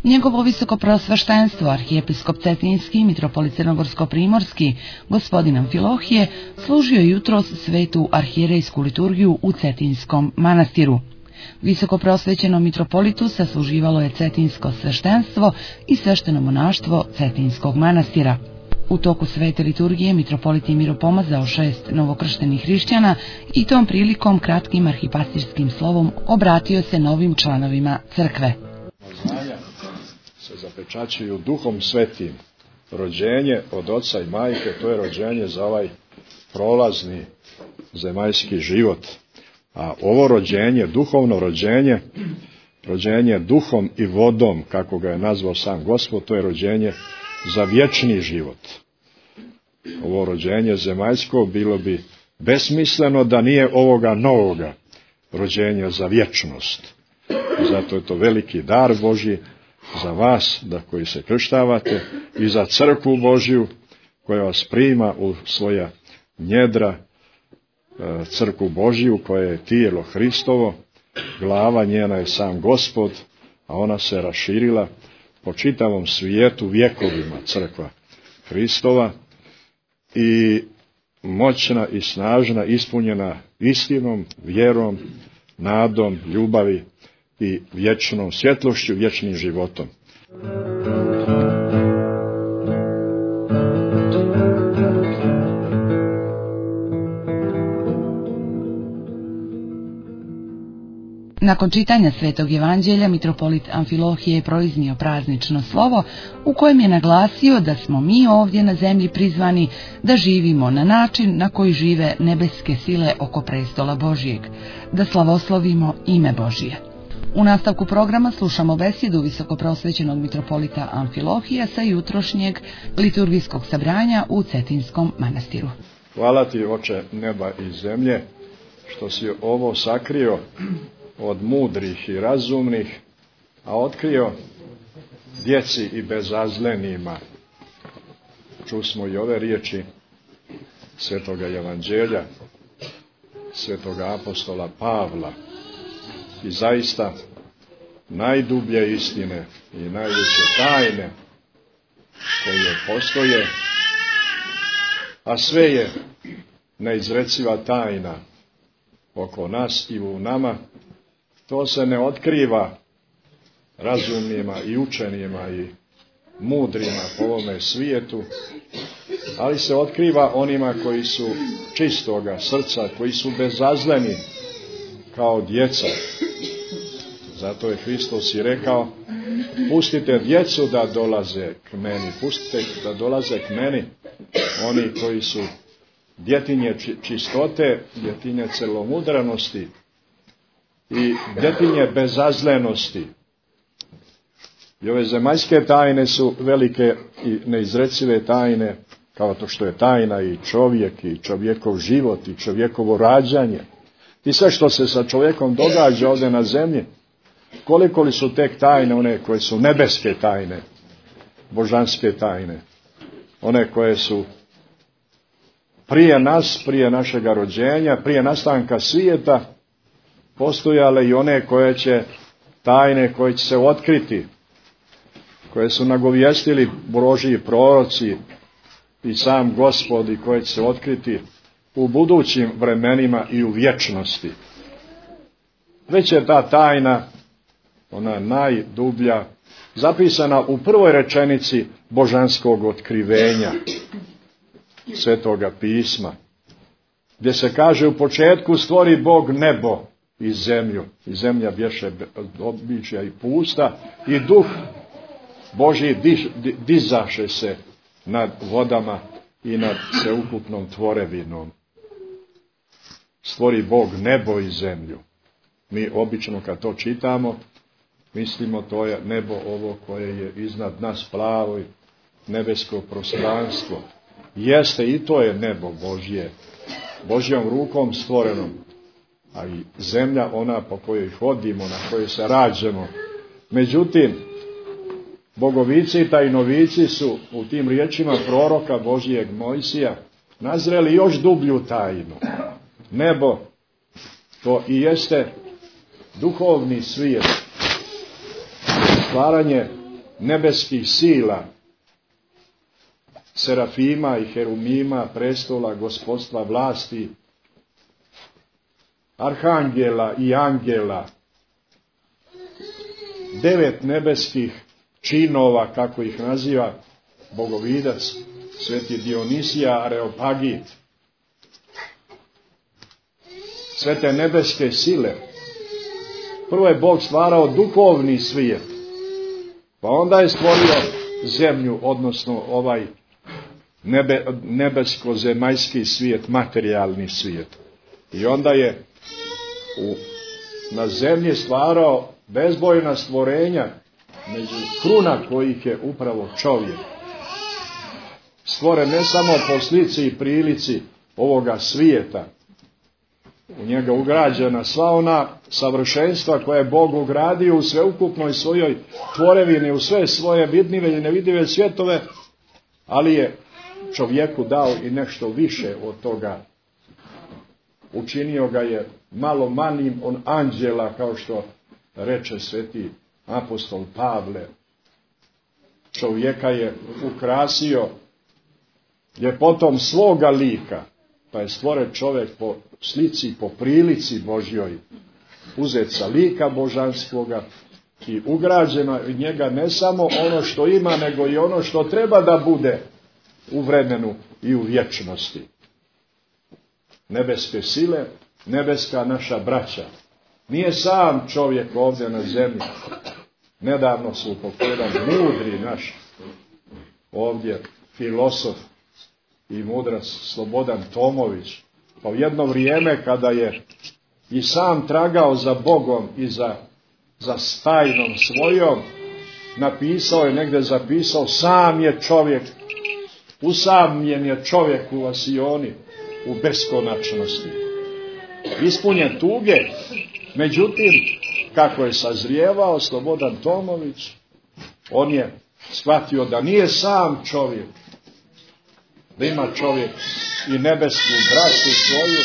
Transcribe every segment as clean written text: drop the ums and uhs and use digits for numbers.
Njegovo visoko preosveštenstvo, arhijepiskop Cetinjski i mitropolit Crnogorsko-primorski, gospodin Amfilohije, služio jutros svetu arhijerejsku liturgiju u Cetinjskom manastiru. Visoko preosvećenom mitropolitu sasluživalo je cetinjsko sveštenstvo i svešteno monaštvo Cetinjskog manastira. U toku svete liturgije mitropolit je miropomazao 6 novokrštenih hrišćana i tom prilikom kratkim arhipastirskim slovom obratio se novim članovima crkve. Znanja se zapečaćuju Duhom Svetim. Rođenje od oca i majke, to je rođenje za ovaj prolazni zemaljski život. A ovo rođenje, duhovno rođenje, rođenje duhom i vodom, kako ga je nazvao sam Gospod, to je rođenje za vječni život. Ovo rođenje zemaljsko bilo bi besmisleno da nije ovoga novoga rođenja za vječnost. Zato je to veliki dar Božji za vas, da koji se krštavate, i za crkvu Božju koja vas prima u svoja njedra, crkvu Božju koja je tijelo Hristovo, glava njena je sam Gospod, a ona se raširila po čitavom svijetu vjekovima, crkva Hristova, i moćna i snažna, ispunjena istinom, vjerom, nadom, ljubavi i vječnom svjetlošću, vječnim životom. Nakon čitanja Svetog Evanđelja, mitropolit Amfilohije je proiznio praznično slovo u kojem je naglasio da smo mi ovdje na zemlji prizvani da živimo na način na koji žive nebeske sile oko prestola Božijeg, da slavoslovimo ime Božije. U nastavku programa slušamo besjedu visokopreosvećenog mitropolita Amfilohija sa jutrošnjeg liturgijskog sabranja u Cetinjskom manastiru. Hvala ti, Oče neba i zemlje, što si ovo sakrio od mudrih i razumnih, a otkrio djeci i bezazlenima. Čusmo i ove riječi Svetoga Evanđelja, Svetoga apostola Pavla, i zaista najdublje istine i najveće tajne koje postoje, a sve je neizreciva tajna oko nas i u nama. To se ne otkriva razumnima i učenima i mudrima po ovome svijetu, ali se otkriva onima koji su čistoga srca, koji su bezazleni kao djeca. Zato je Hristos i rekao: pustite djecu da dolaze k meni, pustite da dolaze k meni oni koji su djetinje čistote, djetinje celomudranosti i djetinje bezazlenosti. I ove zemaljske tajne su velike i neizrecive tajne, kao to što je tajna i čovjek i čovjekov život i čovjekovo rađanje i sve što se sa čovjekom događa ovdje na zemlji. Koliko li su tek tajne, one koje su nebeske tajne, božanske tajne, one koje su prije nas, prije našega rođenja, prije nastanka svijeta, postojale i one koje će, tajne koje će se otkriti, koje su nagovijestili Božji proroci i sam Gospod, i koje će se otkriti u budućim vremenima i u vječnosti. Već je ta tajna, ona najdublja, zapisana u prvoj rečenici božanskog otkrivenja Svetoga pisma, gdje se kaže: u početku stvori Bog nebo i zemlju, i zemlja bješe običja i pusta, i duh Božji dizaše se nad vodama i nad sveukupnom tvorevinom. Stvori Bog nebo i zemlju. Mi obično kad to čitamo, mislimo to je nebo ovo koje je iznad nas, plavo i nebesko prostranstvo. Jeste, i to je nebo Božje, Božjom rukom stvorenom, a i zemlja ona po kojoj hodimo, na kojoj se rađemo. Međutim, bogovici i tajnovici su u tim riječima proroka Božijeg Mojsija nazreli još dublju tajnu. Nebo, to i jeste duhovni svijet, stvaranje nebeskih sila, serafima i herumima, prestola, gospodstva, vlasti, arhangela i angela, 9 nebeskih činova, kako ih naziva bogovidac, sveti Dionisija Areopagit, sve te nebeske sile. Prvo je Bog stvarao duhovni svijet, pa onda je stvorio zemlju, odnosno ovaj nebesko-zemaljski svijet, materijalni svijet. I onda je na zemlji stvarao bezbojna stvorenja, među kruna kojih je upravo čovjek. Stvoren ne samo po slici i prilici ovoga svijeta, u njega ugrađena sva ona savršenstva koje je Bog ugradio u sveukupnoj svojoj tvorevini, u sve svoje vidljive i nevidljive svjetove, ali je čovjeku dao i nešto više od toga. Učinio ga je malo manjim od anđela, kao što reče sveti apostol Pavle. Čovjeka je ukrasio ljepotom svoga lika, pa je stvoren čovjek po slici, po prilici Božjoj, uzet sa lika božanskoga i ugrađeno u njega ne samo ono što ima, nego i ono što treba da bude u vremenu i u vječnosti. Nebeske sile, nebeska naša braća. Nije sam čovjek ovdje na zemlji. Nedavno su jedan mudri naš ovdje filosof i mudrac Slobodan Tomović, pa u jedno vrijeme kada je i sam tragao za Bogom i za tajnom svojom, napisao je, negdje zapisao, sam je čovjek, usamljen je čovjek u Asioni, u beskonačnosti. Ispunjen tuge, međutim, kako je sazrijevao Slobodan Tomović, on je shvatio da nije sam čovjek, da ima čovjek i nebesku braću svoju,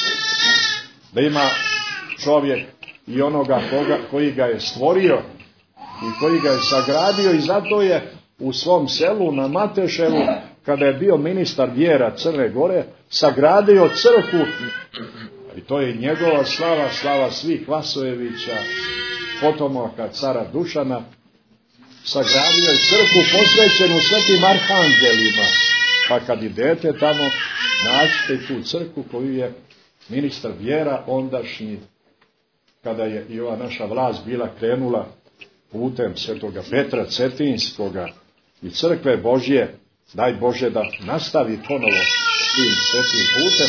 da ima čovjek i onoga koji ga je stvorio i koji ga je sagradio, i zato je u svom selu na Mateševu, kada je bio ministar vjera Crne Gore, sagradio crkvu, i to je njegova slava, slava svih Vasojevića, potomaka cara Dušana. Sagradio je crkvu posvećenu svetim arhangelima, pa kad idete tamo, nađite tu crkvu koju je ministar vjera ondašnji, kada je i ova naša vlast bila krenula putem svetoga Petra Cetinskoga i crkve Božje, daj Bože da nastavi ponovo tim svetim putem.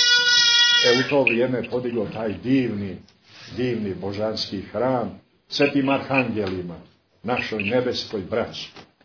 U to vrijeme podiglo taj divni božanski hram svetim arhangelima, našoj nebeskoj braći.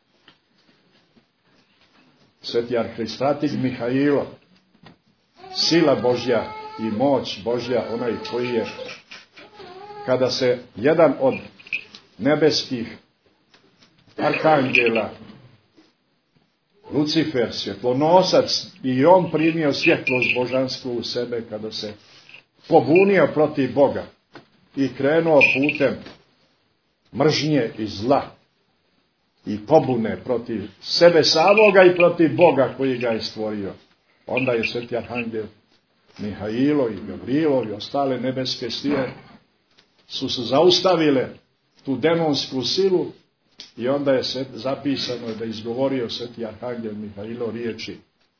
Sveti arhistratik Mihailo, sila Božja i moć Božja, onaj koji je, kada se jedan od nebeskih arhangela, Lucifer, svjetlonosac, i on primio svjetlost božanstvo u sebe, kada se pobunio protiv Boga i krenuo putem mržnje i zla i pobune protiv sebe samoga i protiv Boga koji ga je stvorio. Onda je sveti arhangel Mihailo i Gavrilo i ostale nebeske sile su se zaustavile tu demonsku silu, i onda je zapisano da je izgovorio sveti arhangel Mihailo riječi: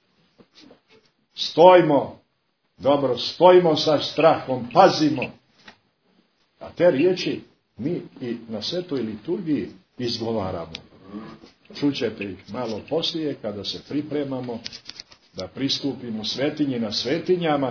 stojimo, dobro, stojimo sa strahom, pazimo. A te riječi mi i na svetoj liturgiji izgovaramo. Čućete ih malo poslije, kada se pripremamo da pristupimo svetinji na svetinjama,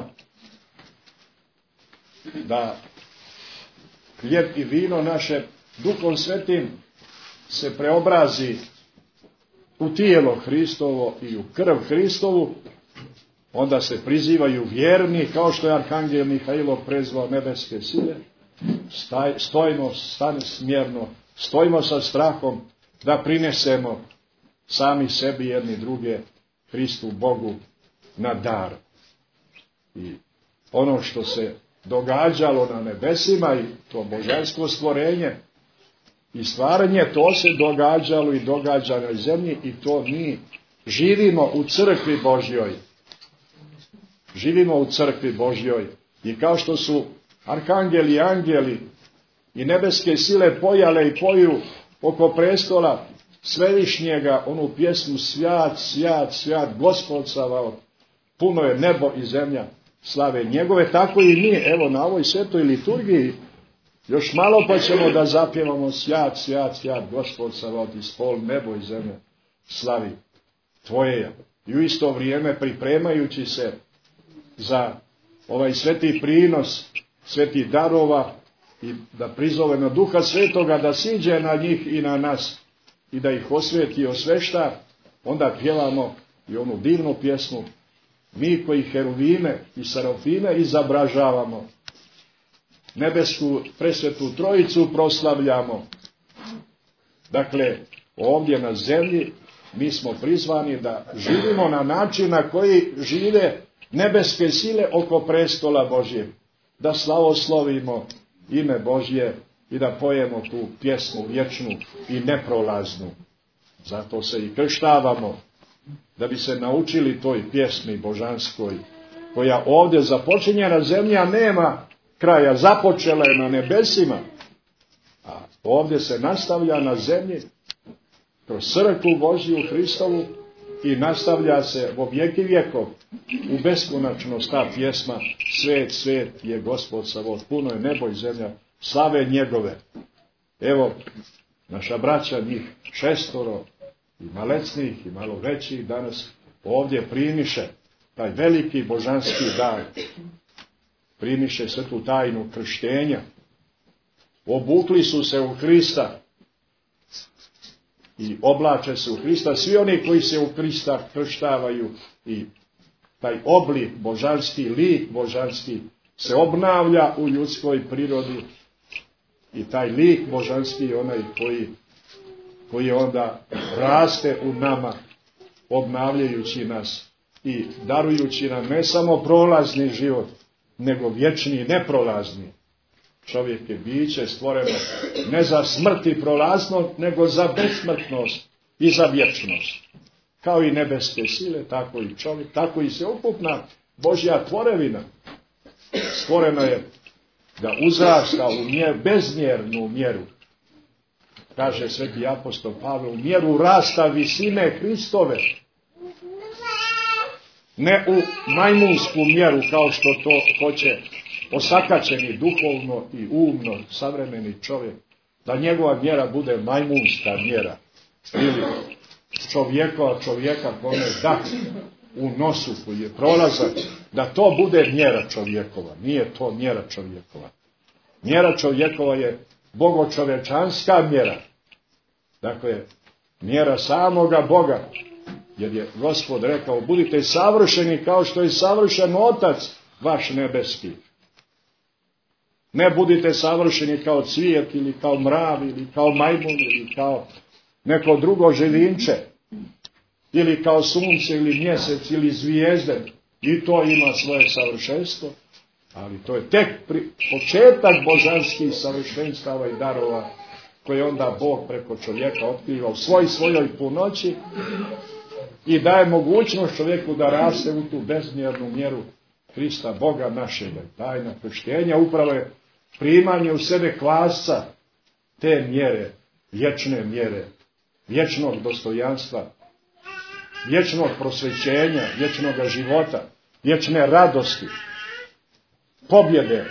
da hljeb i vino naše Duhom Svetim se preobrazi u tijelo Hristovo i u krv Hristovu. Onda se prizivaju vjerni, kao što je arhangel Mihailo prezvao nebeske sile. Stojimo, stani smjerno, stojimo sa strahom, da prinesemo sami sebi jedni druge Hristu Bogu na dar. I ono što se događalo na nebesima i to božansko stvorenje i stvaranje, to se događalo i događa na zemlji i to mi živimo u crkvi Božjoj. Živimo u crkvi Božjoj i kao što su arkangeli i angeli i nebeske sile pojale i poju oko prestola Svevišnjega onu pjesmu Svjat, svjat, svjat, Gospod Savaot, puno je nebo i zemlja slave njegove, tako i mi, evo na ovoj svetoj liturgiji, još malo pa ćemo da zapjevamo Svjat, svjat, svjat, Gospod Savaot, ispol nebo i zemlja slavi Tvoje. I u isto vrijeme pripremajući se za ovaj sveti prinos, sveti darova i da prizove na Duha Svetoga da siđe na njih i na nas i da ih osveti i osvešta, onda pjevamo i onu divnu pjesmu, mi koji heruvime i sarafine izobražavamo, nebesku presvetu trojicu proslavljamo. Dakle, ovdje na zemlji mi smo prizvani da živimo na način na koji žive nebeske sile oko prestola Božje, da slavoslovimo ime Božje i da pojemo tu pjesmu vječnu i neprolaznu. Zato se i krštavamo, da bi se naučili toj pjesmi božanskoj, koja ovdje započinje na zemlji, a nema kraja, započela je na nebesima, a ovdje se nastavlja na zemlji, kroz crkvu Božju Hristovu i nastavlja se vo vijeki vjekov, u beskonačnost ta pjesma, svet, svet je Gospod Savaot, puno je nebo i zemlja slave njegove. Evo, naša braća, njih 6, i malecnih i malo većih, danas ovdje primiše taj veliki božanski dar. Primiše svetu tajnu krštenja. Obukli su se u Hrista i oblače se u Hrista. Svi oni koji se u Hrista krštavaju i taj oblik božanski, lik božanski se obnavlja u ljudskoj prirodi i taj lik božanski onaj koji onda raste u nama, obnavljajući nas i darujući nam ne samo prolazni život, nego vječni i neprolazni. Čovjek je biće stvoreno ne za smrt i prolaznost, nego za besmrtnost i za vječnost. Kao i nebeske sile, tako i čovjek, tako i sveukupna Božja tvorevina stvorena je da uzrasta u bezmjernu mjeru. Kaže sveti apostol Pavle, u mjeru rasta visine Hristove. Ne u majmunsku mjeru, kao što to hoće osakaćeni duhovno i umno savremeni čovjek, da njegova mjera bude majmunska mjera. Ili čovjeka kome da u nosu koji je prolazak, da to bude mjera čovjekova. Nije to mjera čovjekova. Mjera čovjekova je bogočovečanska mjera. Dakle, mjera samoga Boga. Jer je Gospod rekao, budite savršeni kao što je savršen Otac vaš nebeski. Ne budite savršeni kao cvijet ili kao mrav ili kao majmun ili kao neko drugo živinče. Ili kao sunce ili mjesec ili zvijezde. I to ima svoje savršenstvo. Ali to je tek početak božanskih savršenstava i darova koje onda Bog preko čovjeka otkriva u svojoj punoći i daje mogućnost čovjeku da raste u tu bezmjernu mjeru Hrista Boga našega. Tajna krštenja upravo je primanje u sebe kvasca te mjere, vječne vječnog dostojanstva, vječnog prosvećenja, vječnog života, vječne radosti, pobjede,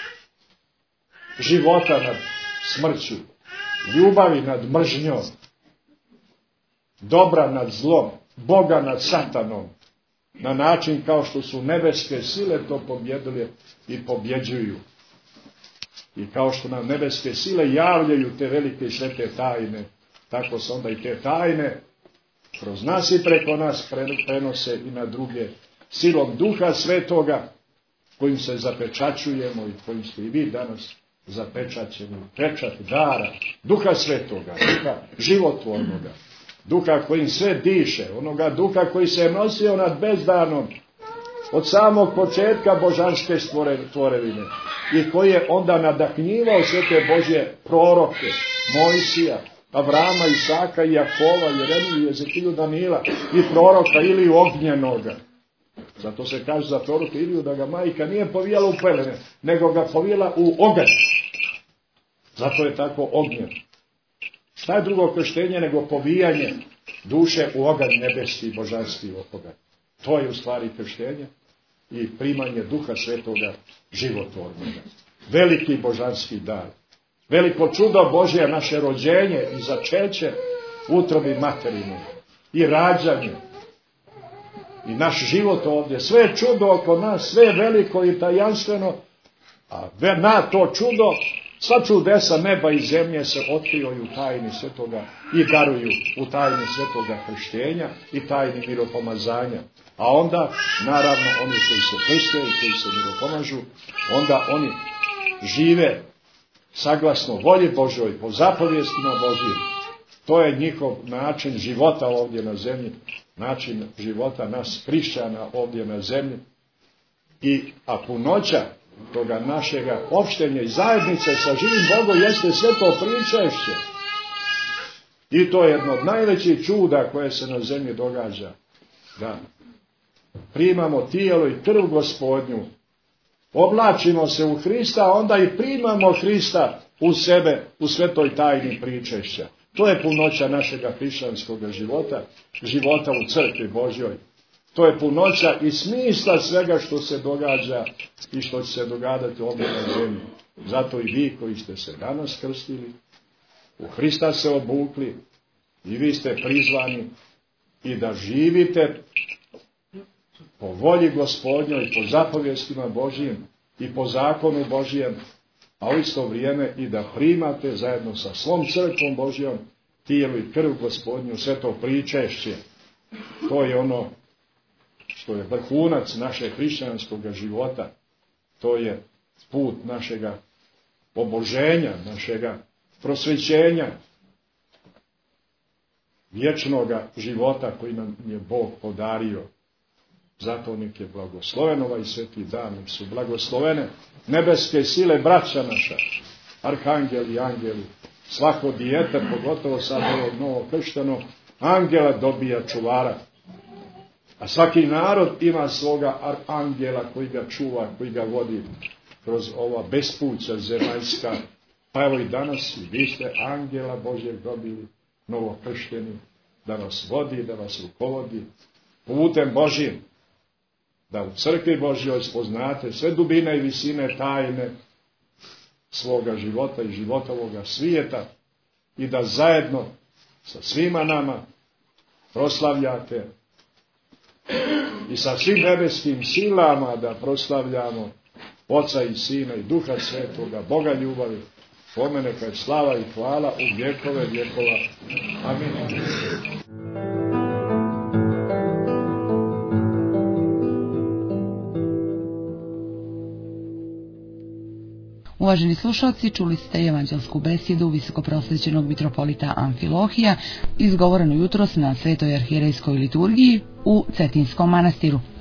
života nad smrću, ljubavi nad mržnjom, dobra nad zlom, Boga nad satanom, na način kao što su nebeske sile to pobjedile i pobjeđuju. I kao što nam nebeske sile javljaju te velike svete tajne, tako se onda i te tajne kroz nas i preko nas prenose i na druge silom Duha Svetoga, kojim se zapečaćujemo i kojim ste i vi danas zapečaćeni. Pečat dara Duha Svetoga, Duha životvornoga, Duha kojim sve diše, onoga Duha koji se je nosio nad bezdanom od samog početka božanske tvorevine i koji je onda nadahnjivao sve te Božje proroke Mojsija, Avrama, Isaka, Jakova, Jeremiju, Jezekiju, Danila i proroka Iliju Ognjenoga. Zato se kaže za proroka Iliju da ga majka nije povijala u pelene, nego ga povijela u oganj. Zato je tako ognjen. Šta je drugo krštenje nego povijanje duše u oganj nebeski i božanski oganj? To je u stvari krštenje i primanje Duha Svetoga životvornoga. Veliki božanski dar. Veliko čudo Božje, naše rođenje i začeće u utrobi materinoj. I rađanje. I naš život ovdje. Sve je čudo oko nas, sve je veliko i tajanstveno. A na to čudo, sva čudesa neba i zemlje se otkriju u tajni svetoga i daruju u tajni svetoga krštenja i tajni miropomazanja. A onda, naravno, oni koji se krste i koji se miropomažu, onda oni žive saglasno volji Božoj, po zapovjestima Božjim. To je njihov način života ovdje na zemlji, način života nas hrišćana ovdje na zemlji. A punoća toga našega opštenja i zajednice sa živim Bogom jeste sve to pričešće. I to je jedno od najvećih čuda koje se na zemlji događa. Da primamo tijelo i krv Gospodnju, oblačimo se u Hrista, onda i primamo Hrista u sebe, u svetoj tajni pričešća. To je punoća našega hrišćanskog života, života u crkvi Božjoj. To je punoća i smisla svega što se događa i što će se događati ovdje na zemlji. Zato i vi koji ste se danas krstili, u Hrista se obukli i vi ste prizvani i da živite po volji Gospodnjoj i po zapovjestima Božjim i po zakonu Božjem, a u isto vrijeme i da primate zajedno sa svom crkvom Božjom tijelo i krv Gospodnju, sve to pričešće. To je ono što je vrhunac našeg hrišćanskog života. To je put našega oboženja, našega prosvećenja, vječnoga života koji nam je Bog podario. Zato nek je blagosloven ovaj sveti dan, nek su blagoslovene nebeske sile, braća naša, arhangeli i angeli. Svako dijete, pogotovo sad ovog novokršteno, angela dobija čuvara. A svaki narod ima svoga angela koji ga čuva, koji ga vodi kroz ova bespuća zemaljska. Pa evo i danas i vi ste angela Božjeg dobili, novokršteni, da nas vodi, da vas rukovodi putem Božjim. Da u crkvi Božjoj spoznate sve dubine i visine tajne svoga života i života ovoga svijeta i da zajedno sa svima nama proslavljate i sa svim nebeskim silama da proslavljamo Oca i Sina i Duha Svetoga, Boga ljubavi, kome neka je slava i hvala u vjekove vjekova. Amin. Uvaženi slušalci, čuli ste evanđelsku besjedu visokoprosvećenog mitropolita Amfilohija, izgovorenu jutros na Svetoj arhijerejskoj liturgiji u Cetinskom manastiru.